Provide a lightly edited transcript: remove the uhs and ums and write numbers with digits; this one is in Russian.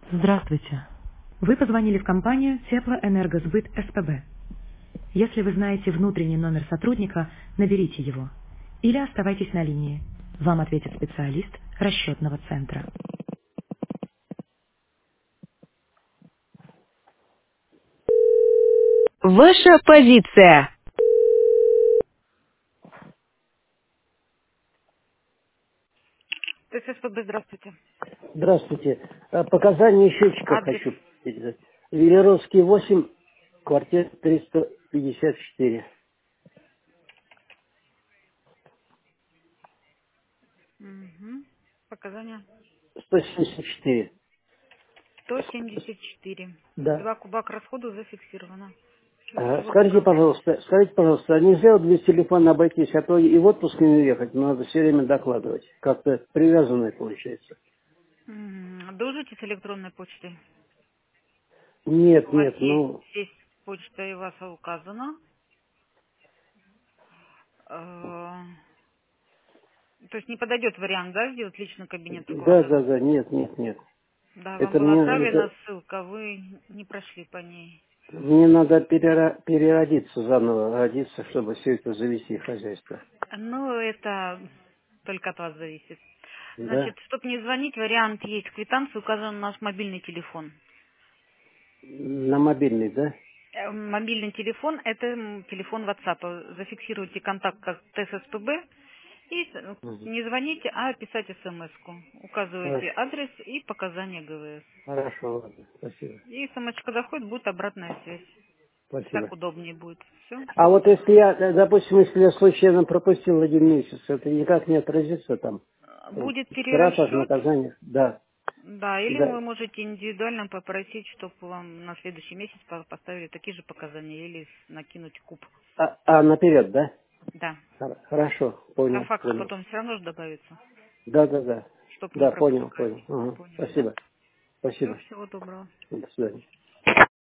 Здравствуйте. Вы позвонили в компанию Теплоэнергосбыт СПБ. Если вы знаете внутренний номер сотрудника, наберите его. Или оставайтесь на линии. Вам ответит специалист расчетного центра. Ваша позиция. ТССПБ, здравствуйте. Здравствуйте. Показания счетчика Адрес. хочу передать. Велеровский 8, квартира 354. Угу. Показания 174. 174. Да. 2 кубак расходу зафиксировано. Сейчас его добавлю. Скажите, пожалуйста, а нельзя вот без телефона обойтись, а то и в отпуск не уехать, надо все время докладывать. Как-то привязанное получается. Дружите с электронной почтой? Нет, У вас нет, есть, ну, есть почта, и у вас указана. Э, То есть не подойдет вариант, да, сделать личный кабинет вклада? да, нет. Да, вам Это была мне, отправлена это, ссылка, вы не прошли по ней. мне надо переродиться заново, родиться, чтобы все это завести хозяйство. Ну, это только от вас зависит. Да? Значит, чтобы не звонить, вариант есть. В квитанции указан наш мобильный телефон. На мобильный, да? Мобильный телефон– это телефон WhatsApp. Зафиксируйте контакт как ТССПБ и Мгм. не звоните, а писать смс-ку. Указываете Хорошо, адрес и показания ГВС. хорошо, ладно, спасибо. И смс-ка доходит, будет обратная связь. Так Спасибо. удобнее будет. Все, А всего вот если доброго. я, допустим, если я случайно пропустил 1 месяц, это никак не отразится там? Будет Штрафах, перерасчет, наказаниях? Да, да, или да. вы можете индивидуально попросить, чтобы вам на следующий месяц поставили такие же показания или накинуть куб. Наперед, да? Да. Хорошо, На понял, факс понял. потом все равно же добавится, Да. чтобы не Да, понял, пропускать. понял. Ага, Поняли, да? спасибо, Все, спасибо. всего доброго. До свидания.